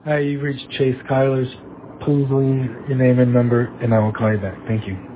Hi, you've reached Chase Kylers. Please leave your name and number, and I will call you back. Thank you.